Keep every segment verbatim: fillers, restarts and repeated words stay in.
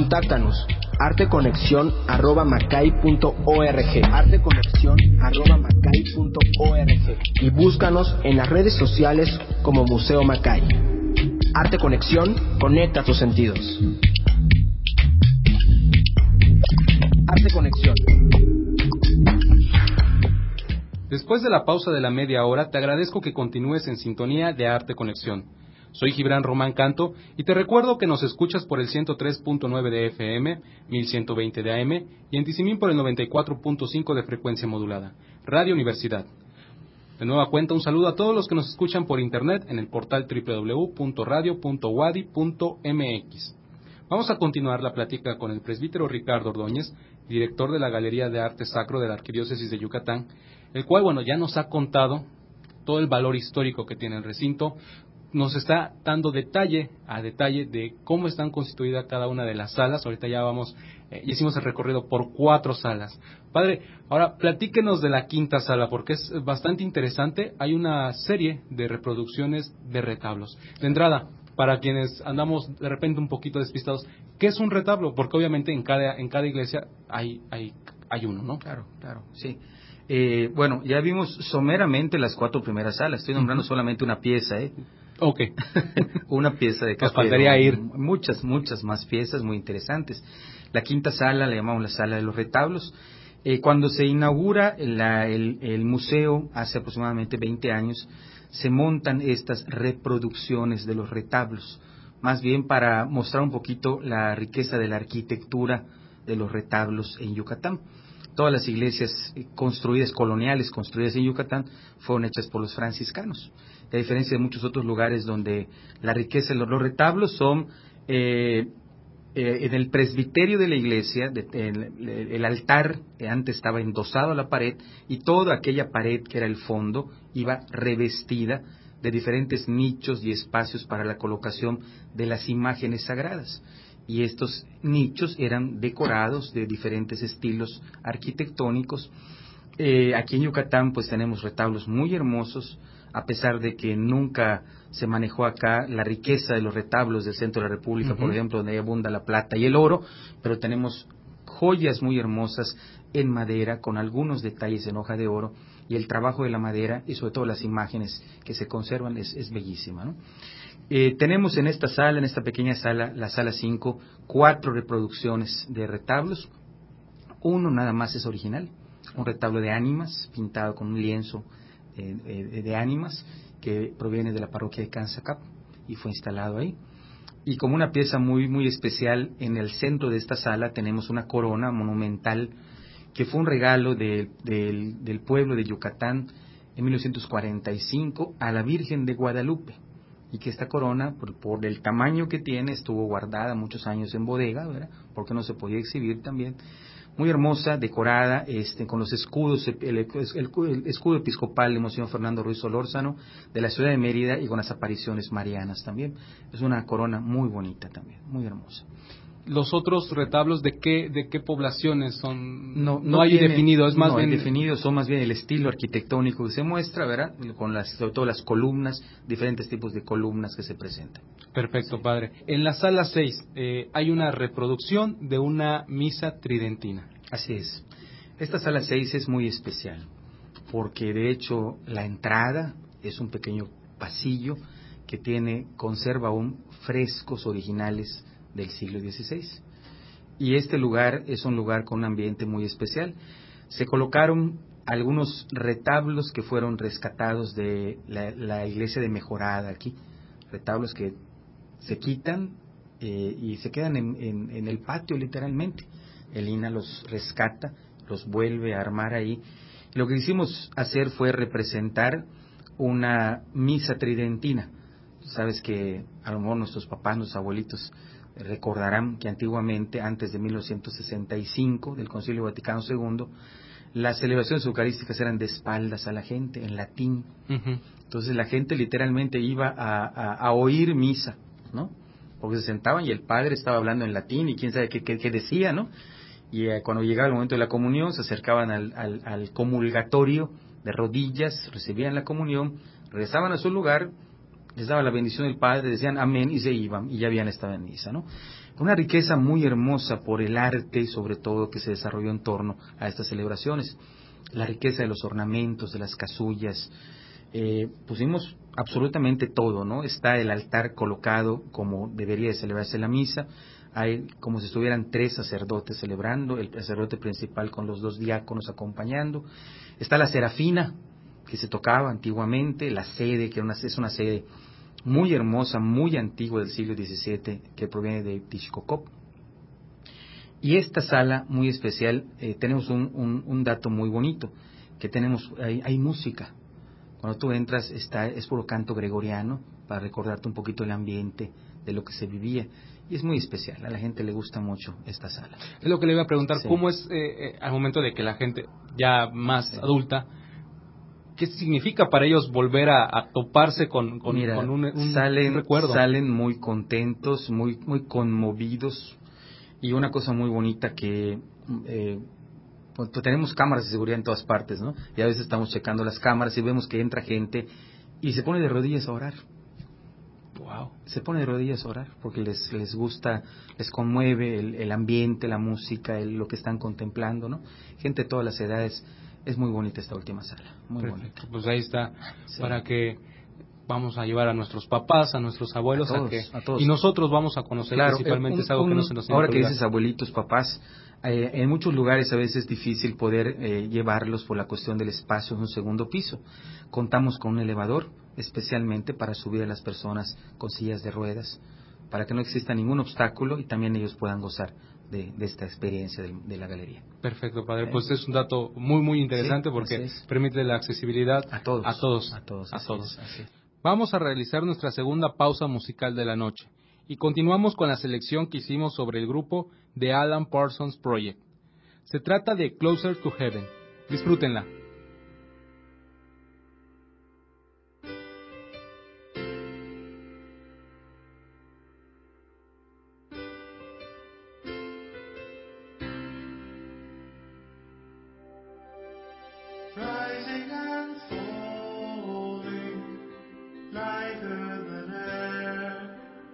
Contáctanos arteconexión arroba macay punto org arteconexión arroba macay punto org y búscanos en las redes sociales como Museo Macay. Arte Conexión, conecta tus sentidos. Arte Conexión. Después de la pausa de la media hora, te agradezco que continúes en sintonía de Arte Conexión. Soy Gibran Román Canto y te recuerdo que nos escuchas por el ciento tres punto nueve de F M, mil ciento veinte de A M y en Tizimín por el noventa y cuatro punto cinco de frecuencia modulada. Radio Universidad. De nueva cuenta, un saludo a todos los que nos escuchan por internet en el portal doble u doble u doble u punto radio punto wadi punto m x. Vamos a continuar la plática con el presbítero Ricardo Ordóñez, director de la Galería de Arte Sacro de la Arquidiócesis de Yucatán, el cual, bueno, ya nos ha contado todo el valor histórico que tiene el recinto. Nos está dando detalle a detalle de cómo están constituidas cada una de las salas. Ahorita ya vamos, eh, ya hicimos el recorrido por cuatro salas. Padre, ahora platíquenos de la quinta sala, porque es bastante interesante. Hay una serie de reproducciones de retablos. De entrada, para quienes andamos de repente un poquito despistados, ¿qué es un retablo? Porque obviamente en cada, en cada iglesia hay, hay, hay uno, ¿no? Claro, claro, sí. Eh, bueno, ya vimos someramente las cuatro primeras salas. Estoy nombrando uh-huh. solamente una pieza, ¿eh? Ok. Una pieza de Nos faltaría ir. Muchas, muchas más piezas muy interesantes. La quinta sala la llamamos la sala de los retablos. Eh, cuando se inaugura la, el, el museo, hace aproximadamente veinte años, se montan estas reproducciones de los retablos, más bien para mostrar un poquito la riqueza de la arquitectura de los retablos en Yucatán. Todas las iglesias construidas, coloniales, construidas en Yucatán, fueron hechas por los franciscanos. A diferencia de muchos otros lugares donde la riqueza de los, los retablos son eh, eh, en el presbiterio de la iglesia, de, el, el altar eh, antes estaba endosado a la pared y toda aquella pared que era el fondo iba revestida de diferentes nichos y espacios para la colocación de las imágenes sagradas. Y estos nichos eran decorados de diferentes estilos arquitectónicos. Eh, aquí en Yucatán pues tenemos retablos muy hermosos, a pesar de que nunca se manejó acá la riqueza de los retablos del centro de la República, uh-huh. por ejemplo, donde abunda la plata y el oro, pero tenemos joyas muy hermosas en madera, con algunos detalles en hoja de oro, y el trabajo de la madera, y sobre todo las imágenes que se conservan, es, es bellísima, ¿no? Eh, tenemos en esta sala, en esta pequeña sala, la sala cinco, cuatro reproducciones de retablos. Uno nada más es original, un retablo de ánimas, pintado con un lienzo eh, eh, de ánimas, que proviene de la parroquia de Canzacap y fue instalado ahí. Y como una pieza muy, muy especial, en el centro de esta sala tenemos una corona monumental, que fue un regalo de, de, del pueblo de Yucatán en mil novecientos cuarenta y cinco a la Virgen de Guadalupe. Y que esta corona, por, por el tamaño que tiene, estuvo guardada muchos años en bodega, ¿verdad? Porque no se podía exhibir también. Muy hermosa, decorada, este, con los escudos, el, el, el escudo episcopal de Monseñor Fernando Ruiz Solórzano, de la ciudad de Mérida, y con las apariciones marianas también. Es una corona muy bonita también, muy hermosa. ¿Los otros retablos de qué de qué poblaciones son? No, no, no hay tiene, definido, es más no bien... hay definido, son más bien el estilo arquitectónico que se muestra, ¿verdad? Con las, sobre todo las columnas, diferentes tipos de columnas que se presentan. Perfecto, sí. Padre. En la sala seis eh, hay una reproducción de una misa tridentina. Así es. Esta sala seis es muy especial, porque de hecho la entrada es un pequeño pasillo que tiene, conserva aún frescos originales del siglo dieciséis. Y este lugar es un lugar con un ambiente muy especial. Se colocaron algunos retablos que fueron rescatados de la, la iglesia de Mejorada aquí, retablos que se quitan eh, y se quedan en, en, en el patio literalmente. El I N A los rescata, los vuelve a armar ahí. Lo que quisimos hacer fue representar una misa tridentina. Sabes que a lo mejor nuestros papás, nuestros abuelitos recordarán que antiguamente, antes de mil novecientos sesenta y cinco, del Concilio Vaticano segundo, las celebraciones eucarísticas eran de espaldas a la gente, en latín. Uh-huh. Entonces la gente literalmente iba a, a, a oír misa, ¿no? Porque se sentaban y el padre estaba hablando en latín y quién sabe qué, qué, qué decía, ¿no? Y eh, cuando llegaba el momento de la comunión, se acercaban al, al, al comulgatorio de rodillas, recibían la comunión, regresaban a su lugar, les daba la bendición del Padre, decían amén y se iban, y ya habían estado en misa, ¿no? Una riqueza muy hermosa por el arte, sobre todo, que se desarrolló en torno a estas celebraciones. La riqueza de los ornamentos, de las casullas, eh, pusimos absolutamente todo, ¿no? Está el altar colocado como debería de celebrarse la misa, hay como si estuvieran tres sacerdotes celebrando, el sacerdote principal con los dos diáconos acompañando, está la serafina, que se tocaba antiguamente, la sede, que una, es una sede muy hermosa, muy antigua del siglo diecisiete, que proviene de Tixcocop. Y esta sala muy especial, eh, tenemos un, un, un dato muy bonito, que tenemos, hay, hay música. Cuando tú entras, está, es puro canto gregoriano, para recordarte un poquito el ambiente de lo que se vivía. Y es muy especial, a la gente le gusta mucho esta sala. Es lo que le iba a preguntar, Sí. ¿cómo es eh, eh, al momento de que la gente ya más Sí. adulta, qué significa para ellos volver a, a toparse con, con, Mira, con un, un, salen, un recuerdo? salen muy contentos, muy, muy conmovidos, y una cosa muy bonita que eh, pues, tenemos cámaras de seguridad en todas partes, ¿no? Y a veces estamos checando las cámaras y vemos que entra gente y se pone de rodillas a orar. Wow. Se pone de rodillas a orar porque les les gusta, les conmueve el, el ambiente, la música, el, lo que están contemplando, ¿no? Gente de todas las edades. Es muy bonita esta última sala, muy Perfecto. bonita. Pues ahí está, Sí. para que vamos a llevar a nuestros papás, a nuestros abuelos, A todos, a que a todos. y nosotros vamos a conocer. Claro, Principalmente un- es algo que un- no se nos tiene ahora que que olvidar. dices abuelitos, papás, eh, en muchos lugares a veces es difícil poder eh, llevarlos por la cuestión del espacio en un segundo piso. Contamos con un elevador especialmente para subir a las personas con sillas de ruedas, para que no exista ningún obstáculo y también ellos puedan gozar de, de esta experiencia de, de la galería. Perfecto, padre. ¿Eh? Pues es un dato muy, muy interesante Sí, porque así es. permite la accesibilidad A todos, a todos. a todos, a así todos. es, así es. Vamos a realizar nuestra segunda pausa musical de la noche y continuamos con la selección que hicimos sobre el grupo The Alan Parsons Project. Se trata de Closer to Heaven. Disfrútenla. Rising and falling, lighter than air,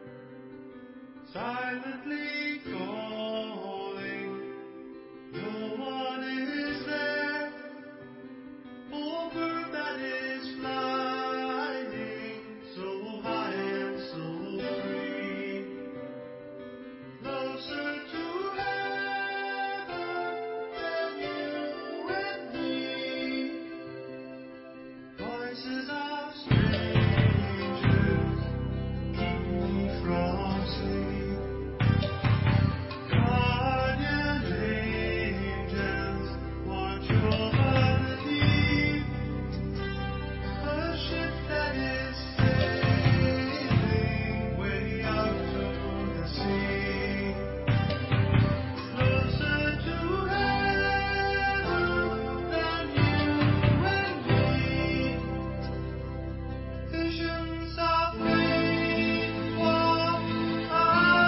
silently calling, no one is there, over that is flying, so high and so free, closer to heaven than you and me. Voices of strangers keep me from sleep. Guardian angels watch over the deep. A ship that is sailing way out to the sea. Closer to heaven than you and me. Visions of faith walk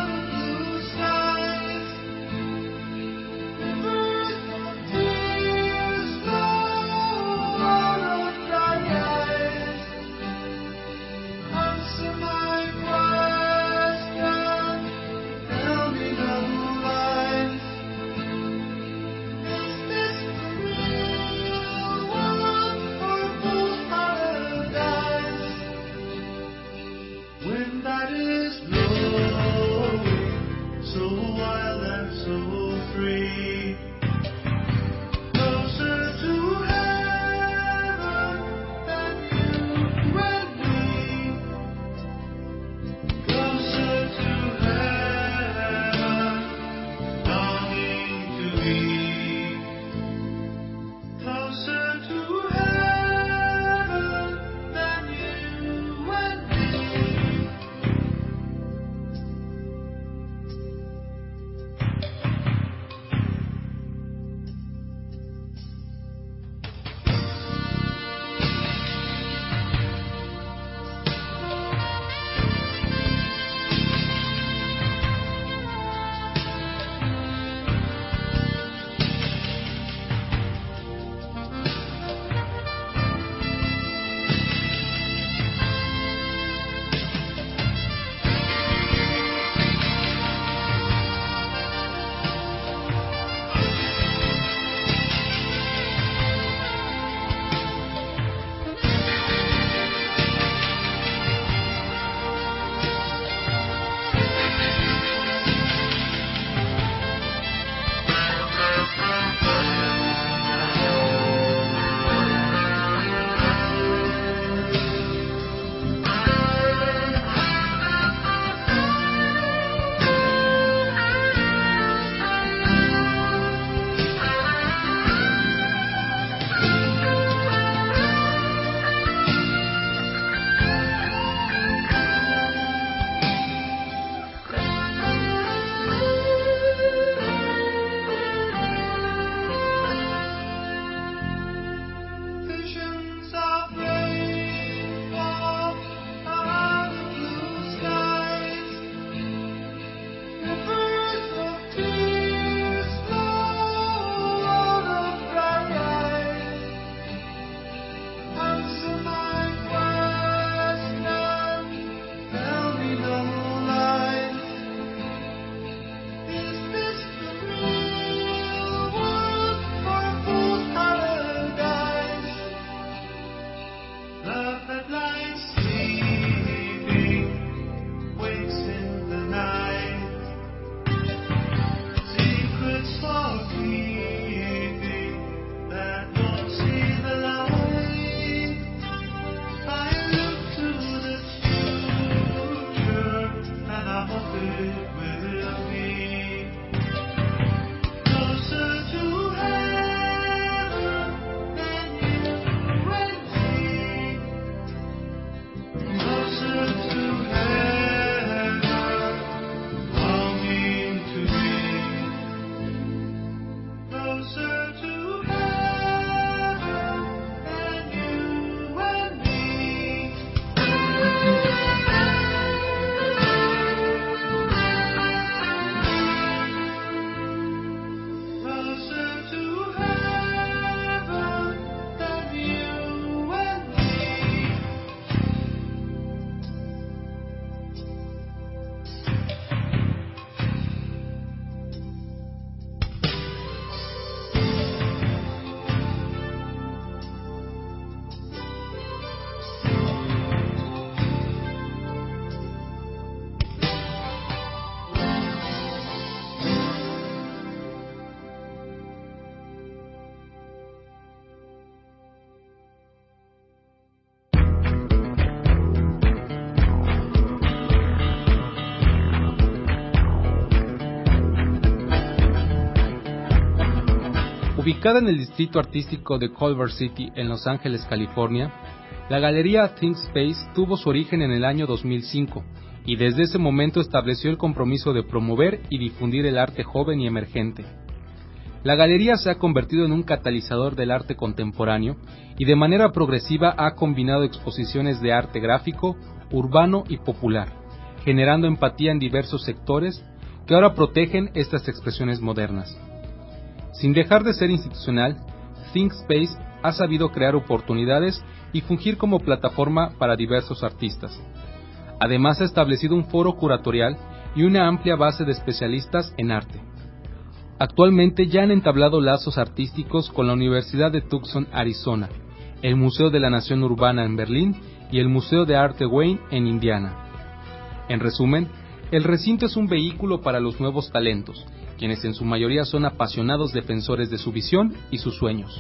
Ubicada en el distrito artístico de Culver City, en Los Ángeles, California, la galería ThinkSpace tuvo su origen en el año dos mil cinco y desde ese momento estableció el compromiso de promover y difundir el arte joven y emergente. La galería se ha convertido en un catalizador del arte contemporáneo y de manera progresiva ha combinado exposiciones de arte gráfico, urbano y popular, generando empatía en diversos sectores que ahora protegen estas expresiones modernas. Sin dejar de ser institucional, ThinkSpace ha sabido crear oportunidades y fungir como plataforma para diversos artistas. Además, ha establecido un foro curatorial y una amplia base de especialistas en arte. Actualmente ya han entablado lazos artísticos con la Universidad de Tucson, Arizona, el Museo de la Nación Urbana en Berlín y el Museo de Arte Wayne en Indiana. En resumen, el recinto es un vehículo para los nuevos talentos, quienes en su mayoría son apasionados defensores de su visión y sus sueños.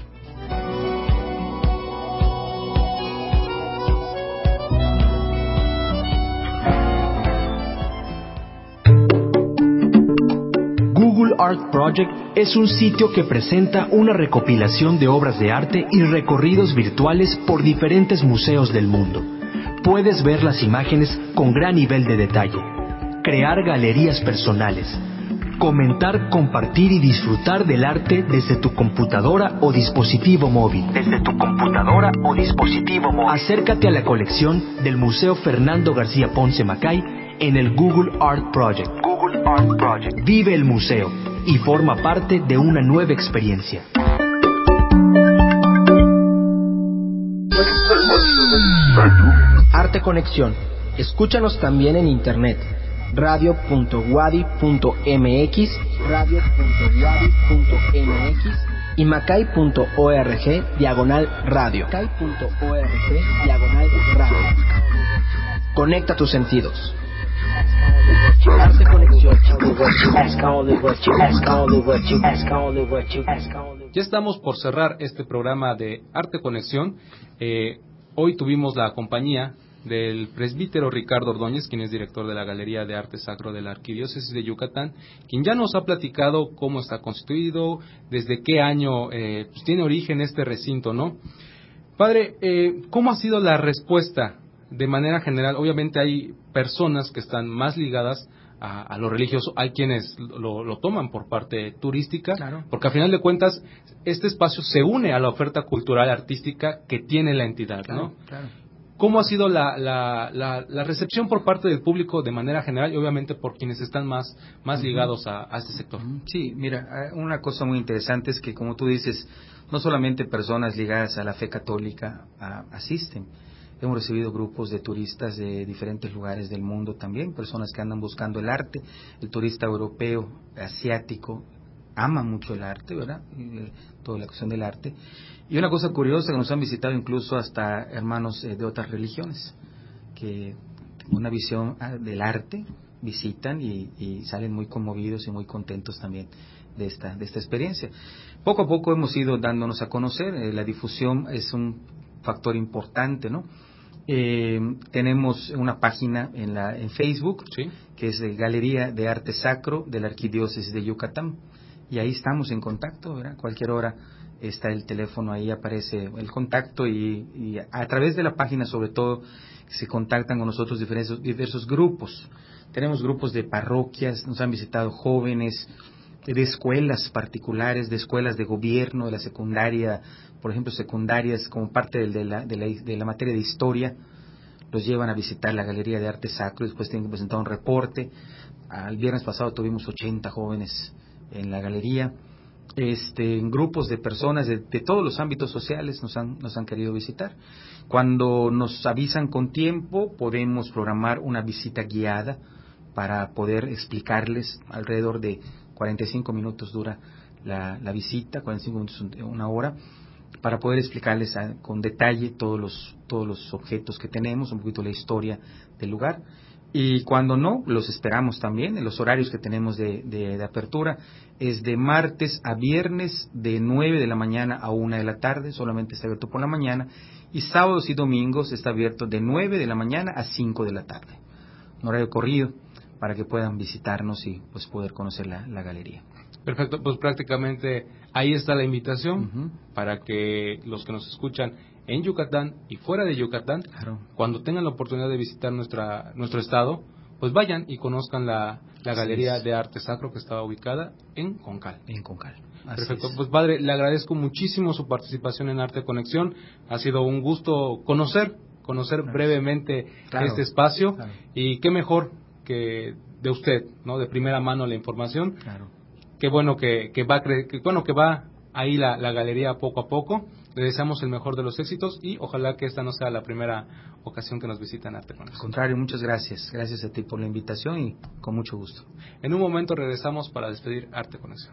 Google Art Project es un sitio que presenta una recopilación de obras de arte y recorridos virtuales por diferentes museos del mundo. Puedes ver las imágenes con gran nivel de detalle, crear galerías personales, comentar, compartir y disfrutar del arte desde tu computadora o dispositivo móvil. Desde tu computadora o dispositivo móvil. Acércate a la colección del Museo Fernando García Ponce Macay en el Google Art Project. Google Art Project. Vive el museo y forma parte de una nueva experiencia. Arte Conexión. Escúchanos también en internet. radio punto wadi punto mx, radio punto wadi punto mx y macay punto org diagonal radio. macay punto org diagonal radio. Conecta tus sentidos. Arte Conexión. Ya estamos por cerrar este programa de Arte Conexión. Eh, hoy tuvimos la compañía del presbítero Ricardo Ordóñez, quien es director de la Galería de Arte Sacro de la Arquidiócesis de Yucatán, quien ya nos ha platicado cómo está constituido, desde qué año eh, pues tiene origen este recinto, ¿no? Padre, eh, ¿cómo ha sido la respuesta de manera general? Obviamente hay personas que están más ligadas a, a lo religioso, hay quienes lo, lo toman por parte turística, claro, porque a final de cuentas este espacio se une a la oferta cultural artística que tiene la entidad, claro, ¿no? Claro. ¿Cómo ha sido la, la, la, la recepción por parte del público de manera general y obviamente por quienes están más, más ligados a, a este sector? Sí, mira, una cosa muy interesante es que, como tú dices, no solamente personas ligadas a la fe católica a, asisten. Hemos recibido grupos de turistas de diferentes lugares del mundo también, personas que andan buscando el arte. El turista europeo, asiático, ama mucho el arte, ¿verdad? Y, toda la cuestión del arte. Y una cosa curiosa, que nos han visitado incluso hasta hermanos eh, de otras religiones, que una visión del arte visitan y, y salen muy conmovidos y muy contentos también de esta, de esta experiencia. Poco a poco hemos ido dándonos a conocer, eh, la difusión es un factor importante, ¿no? Eh, tenemos una página en, la, en Facebook, ¿sí?, que es de Galería de Arte Sacro de la Arquidiócesis de Yucatán, y ahí estamos en contacto, ¿verdad? Cualquier hora está el teléfono, ahí aparece el contacto y, y a través de la página sobre todo se contactan con nosotros diversos, diversos grupos. Tenemos grupos de parroquias, nos han visitado jóvenes de escuelas particulares, de escuelas de gobierno, de la secundaria, por ejemplo, secundarias como parte de la, de la, de la materia de historia, los llevan a visitar la Galería de Arte Sacro y después tienen que presentar un reporte. El viernes pasado tuvimos ochenta jóvenes en la galería. Este, en grupos de personas de, de todos los ámbitos sociales nos han, nos han querido visitar. Cuando nos avisan con tiempo, podemos programar una visita guiada para poder explicarles. Alrededor de cuarenta y cinco minutos dura la, la visita, cuarenta y cinco minutos, una hora, para poder explicarles a, con detalle todos los, todos los objetos que tenemos, un poquito la historia del lugar. Y cuando no, los esperamos también. En los horarios que tenemos de, de, de apertura es de martes a viernes de nueve de la mañana a una de la tarde, solamente está abierto por la mañana, y sábados y domingos está abierto de nueve de la mañana a cinco de la tarde. Un horario corrido para que puedan visitarnos y pues poder conocer la, la galería. Perfecto, pues prácticamente ahí está la invitación Uh-huh. para que los que nos escuchan en Yucatán y fuera de Yucatán, Claro. cuando tengan la oportunidad de visitar nuestra nuestro estado, pues vayan y conozcan la, la Así Galería es. de Arte Sacro que está ubicada en Concal. En Concal. Así Perfecto, es. pues padre, le agradezco muchísimo su participación en Arte Conexión. Ha sido un gusto conocer, conocer Gracias. brevemente Claro, este espacio claro. y qué mejor que de usted, ¿no? De primera mano la información. Claro. Qué bueno que, que va, cre- que, bueno que va ahí la, la galería poco a poco. Le deseamos el mejor de los éxitos y ojalá que esta no sea la primera ocasión que nos visitan Arte Al Conexión. contrario, muchas gracias. Gracias a ti por la invitación y con mucho gusto. En un momento regresamos para despedir Arte Conexión.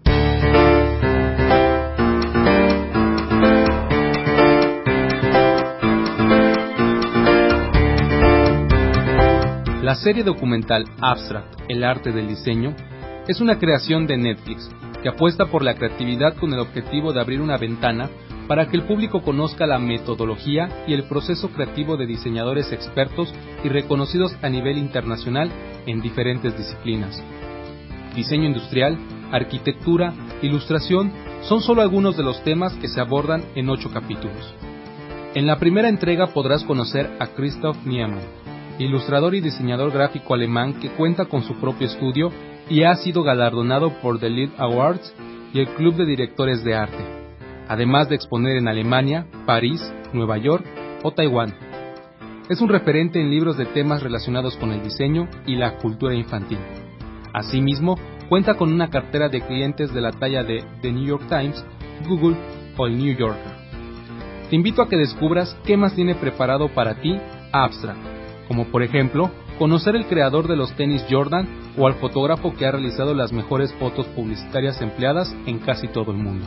La serie documental Abstract, el arte del diseño, es una creación de Netflix que apuesta por la creatividad con el objetivo de abrir una ventana para que el público conozca la metodología y el proceso creativo de diseñadores expertos y reconocidos a nivel internacional en diferentes disciplinas. Diseño industrial, arquitectura, ilustración son solo algunos de los temas que se abordan en ocho capítulos. En la primera entrega podrás conocer a Christoph Niemann, ilustrador y diseñador gráfico alemán que cuenta con su propio estudio y ha sido galardonado por The Lead Awards y el Club de Directores de Arte, además de exponer en Alemania, París, Nueva York o Taiwán. Es un referente en libros de temas relacionados con el diseño y la cultura infantil. Asimismo, cuenta con una cartera de clientes de la talla de The New York Times, Google o el New Yorker. Te invito a que descubras qué más tiene preparado para ti Abstract, como por ejemplo, conocer el creador de los tenis Jordan o al fotógrafo que ha realizado las mejores fotos publicitarias empleadas en casi todo el mundo.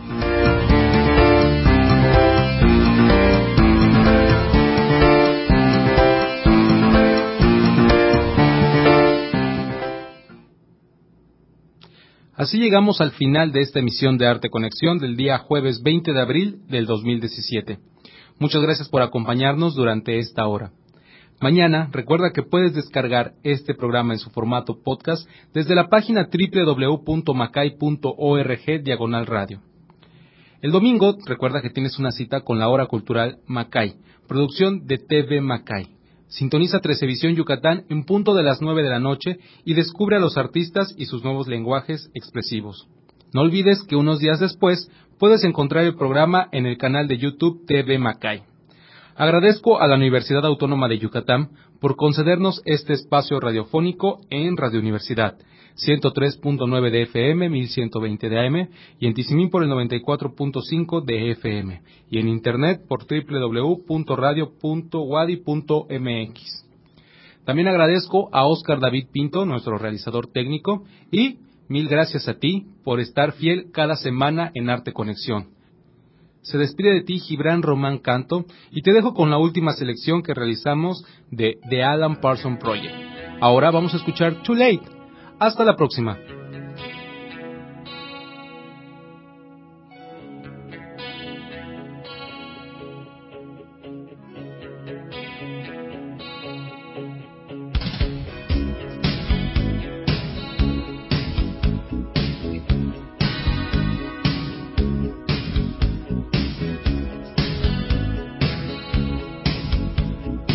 Así llegamos al final de esta emisión de Arte Conexión del día jueves veinte de abril del dos mil diecisiete. Muchas gracias por acompañarnos durante esta hora. Mañana, recuerda que puedes descargar este programa en su formato podcast desde la página doble u doble u doble u punto macay punto org diagonal radio. El domingo, recuerda que tienes una cita con la Hora Cultural Macay, producción de T V Macay. Sintoniza Trece-Visión Yucatán en punto de las nueve de la noche y descubre a los artistas y sus nuevos lenguajes expresivos. No olvides que unos días después puedes encontrar el programa en el canal de YouTube T V Macay. Agradezco a la Universidad Autónoma de Yucatán por concedernos este espacio radiofónico en Radio Universidad, ciento tres punto nueve de F M, mil ciento veinte de A M y en Tizimín por el noventa y cuatro punto cinco de F M y en internet por doble u doble u doble u punto radio punto wadi punto m x. También agradezco a Óscar David Pinto, nuestro realizador técnico, y mil gracias a ti por estar fiel cada semana en Arte Conexión. Se despide de ti Gibran Román Canto y te dejo con la última selección que realizamos de The Alan Parsons Project. Ahora vamos a escuchar Too Late. Hasta la próxima.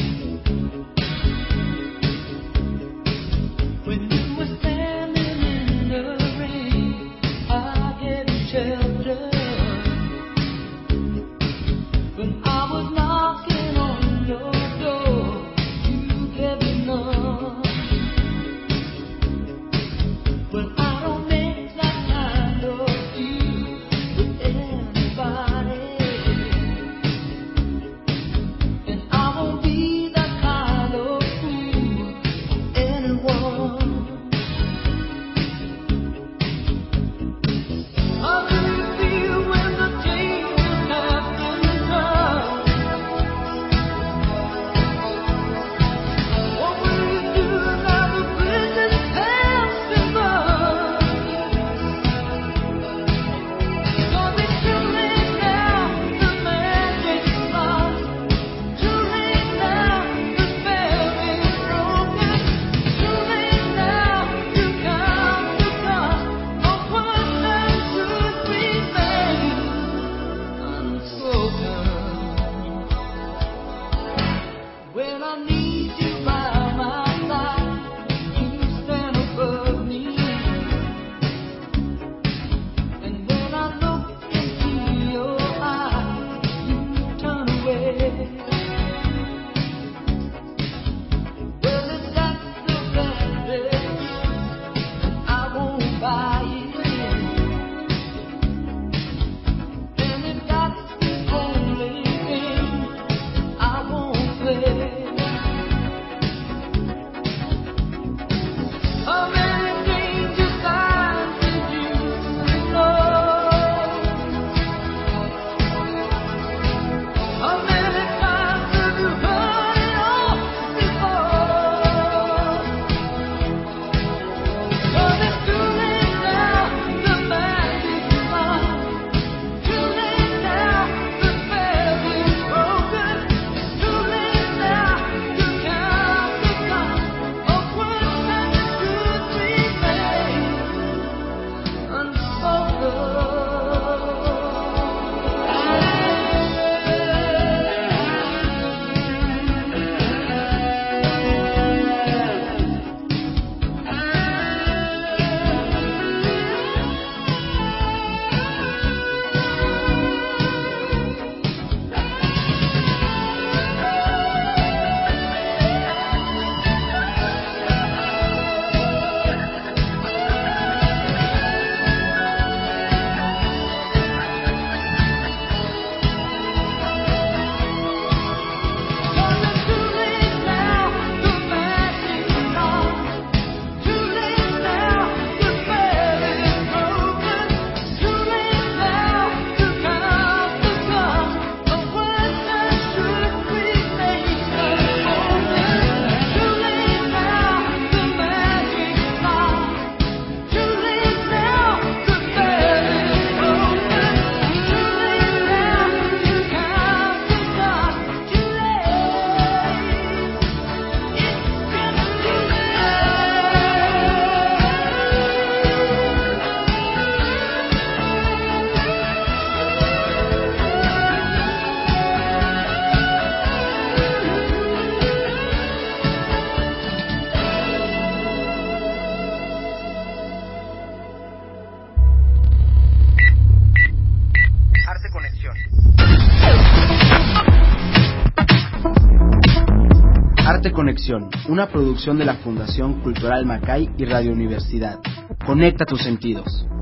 When you were standing in Conexión, una producción de la Fundación Cultural Macay y Radio Universidad. Conecta tus sentidos.